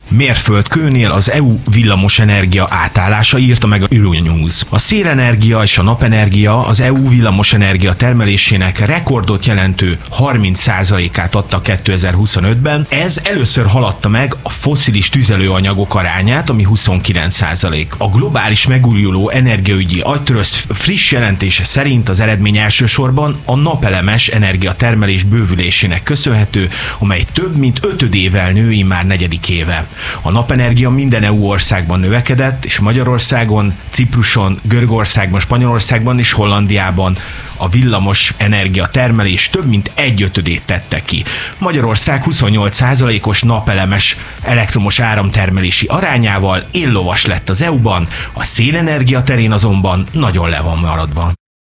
Mérföldkőnél az EU villamosenergia átállása, írta meg a Euronews. A szélenergia és a napenergia az EU villamosenergia termelésének rekordot jelentő 30%-át adta 2025-ben. Ez először haladta meg a fosszilis tüzelőanyagok arányát, ami 29%. A globális megújuló energiaügyi agytrössz friss jelentése szerint az eredmény elsősorban a napelemes energiatermelés bővülésének köszönhető, amely több mint ötödével nő immár negyedik éve. A napenergia minden EU országban növekedett, és Magyarországon, Cipruson, Görögországban, Spanyolországban és Hollandiában a villamos energiatermelés több mint 1/5 tette ki. Magyarország 28%-os napelemes elektromos áramtermelési arányával éllovas lett az EU-ban, a szélenergia terén azonban nagyon le van maradva.